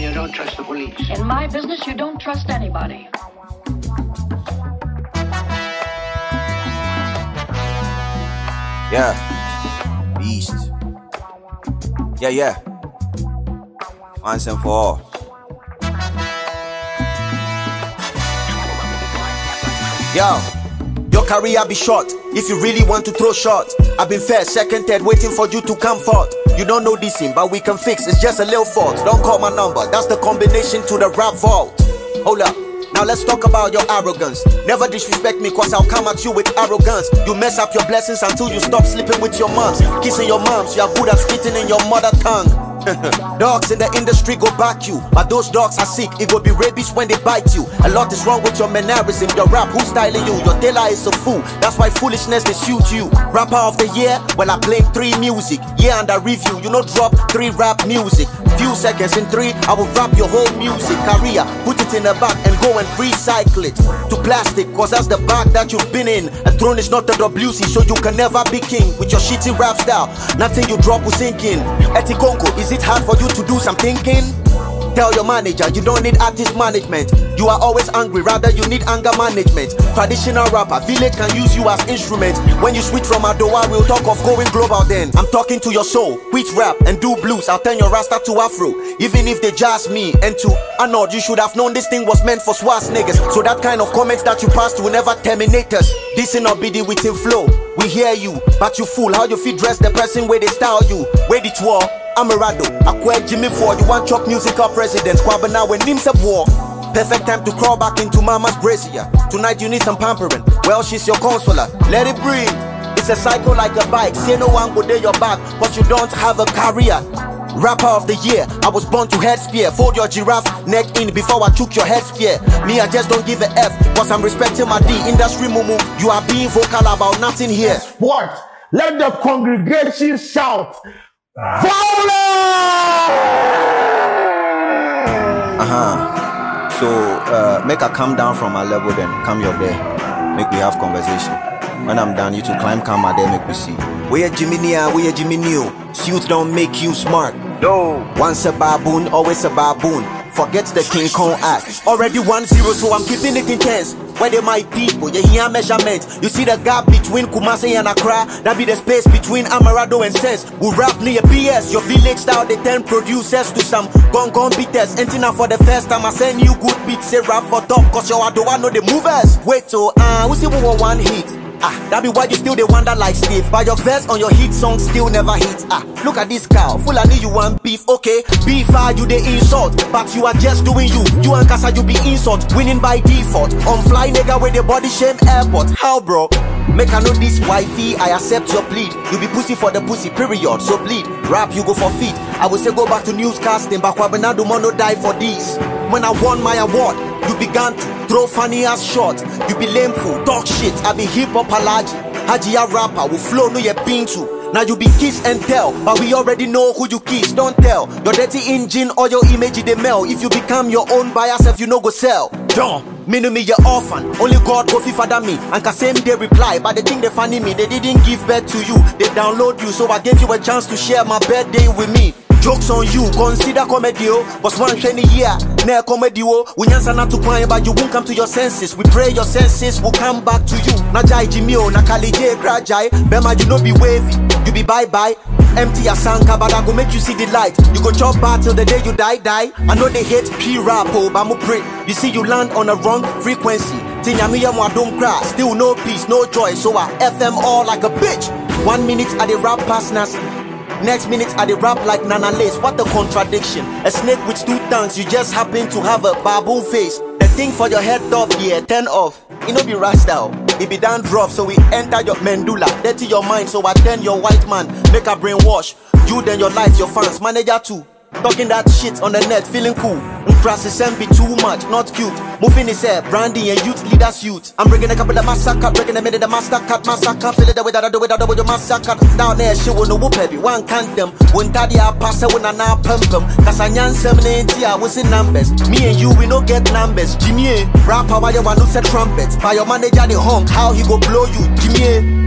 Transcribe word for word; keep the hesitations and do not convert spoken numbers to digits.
you don't trust the police. In my business, you don't trust anybody. Yeah. Beast. Yeah, yeah. Once and for all. Yo, your career be short if you really want to throw shots. I've been first, second, third, waiting for you to come forth. You don't know this thing, but we can fix. It's just a little fault. Don't call my number. That's the combination to the rap vault. Hold up. Now let's talk about your arrogance. Never disrespect me, cause I'll come at you with arrogance. You mess up your blessings until you stop sleeping with your moms, kissing your moms. You are good at spitting in your mother tongue. Dogs in the industry go back you, but those dogs are sick. It will be rabies when they bite you. A lot is wrong with your mannerism. Your rap, who's styling you? Your tailor is a fool. That's why foolishness they suit you. Rapper of the year? Well, I played three music. Yeah, under review, you know, drop three rap music. Few seconds in three, I will rap your whole music career. Put it in the bag and go and recycle it to plastic, cause that's the bag that you've been in. A throne is not the W C, so you can never be king. With your shitty rap style, nothing you drop will sink in. Etikonko, is it hard for you to do some thinking? Tell your manager you don't need artist management. You are always angry, rather you need anger management. Traditional rapper, village can use you as instrument. When you switch from Adowa, we'll talk of going global then. I'm talking to your soul, quit rap and do blues. I'll turn your rasta to afro, even if they jazz me. And to Arnold, you should have known this thing was meant for swaz niggas. So that kind of comments that you passed will never terminate us. This in not be the within flow. We hear you, but you fool. How you feel dress the person where they style you? Where it war? Amarado, Akwe Jimmy Ford. You want chalk music up president? Kwabana when names of war. Perfect time to crawl back into mama's brazier. Tonight you need some pampering. Well, she's your consoler. Let it breathe. It's a cycle like a bike. Say no one go there your back, but you don't have a career. Rapper of the year, I was born to head spear. Fold your giraffe neck in before I took your head spear. Me, I just don't give a F, cause I'm respecting my D. Industry mumu, you are being vocal about nothing here. What? Let the congregation shout. Violence! Uh-huh. So, uh, make her come down from my level then. Come your there. Make we have conversation. When I'm done, you to climb, come my there, make we see. We a Jiminia, we a Jiminio. Suits don't make you smart. No. Once a baboon, always a baboon. Forget the King Kong act. Already one zero, so I'm keeping it intense. Where they my people, you hear measurement. You see the gap between Kumasi and Accra. That be the space between Amarado and Sense. We rap near P S. Your village style, they turn producers to some gone gone beaters. Ending up for the first time, I send you good beats. Say rap for top, cause you are the one know the movers. Wait, so uh, we see we want one hit. Ah, that be why you still they wonder like Steve. But your verse on your hit song still never hit. Ah, look at this cow, full of you want beef, okay? Beef are you the insult, but you are just doing you. You and Kasa you be insult, winning by default. On fly nigga with the body shame airport. How bro? Make I know this wifey, I accept your plead. You be pussy for the pussy, period, so bleed. Rap you go for feet. I will say go back to newscasting, but Wabenado Mono die for this. When I won my award, you began to throw funny ass shots. You be lame fool, talk shit. I be hip hop alaji. Hajia rapper will flow no ye been to. Now you be kiss and tell, but we already know who you kiss. Don't tell your dirty engine or your image they mail. If you become your own by yourself, you know go sell. Don't me no me your orphan. Only God go fi father me. And can same day reply, but they think they funny me. They didn't give birth to you. They download you, so I gave you a chance to share my birthday with me. Jokes on you, consider comedy, oh. But one shiny year, near comedy, oh. We answer not to cry, but you won't come to your senses. We pray your senses will come back to you. Najai Jimio, Nakali J, Grajai, Bema, you know be wavy. You be bye bye. Empty your sanka, but I go make you see the light. You go chop bad till the day you die, die. I know they hate P-rap, oh, but I'm pray. You see you land on a wrong frequency. Tinyamiya mo don't cry, still no peace, no joy. So I F them all like a bitch. One minute I the rap past nasty. Next minute I dey rap like Nana Lace. What a contradiction. A snake with two tongues, you just happen to have a baboon face. The thing for your head top, yeah, turn off. It no be rasta, it be down drop, so we enter your medulla. Dirty your mind, so I turn your white man. Make a brainwash. You then your life, your fans, manager too. Talking that shit on the net, feeling cool. Crasses and be too much, not cute. Moving his hair, branding and youth leaders youth. I'm bringing a couple of massacre, breaking a minute of master cut, massacre. Feel it the way that I do it, I do it, your massacre. Down there, she will no whoop heavy, one can't them. When Taddy I pass her when I now pump them. Cause I nyan seventy, I was in numbers. Me and you, we no get numbers. Jimmy, rap, how you want to set trumpets. By your manager, the honk, how he go blow you. Jimmy.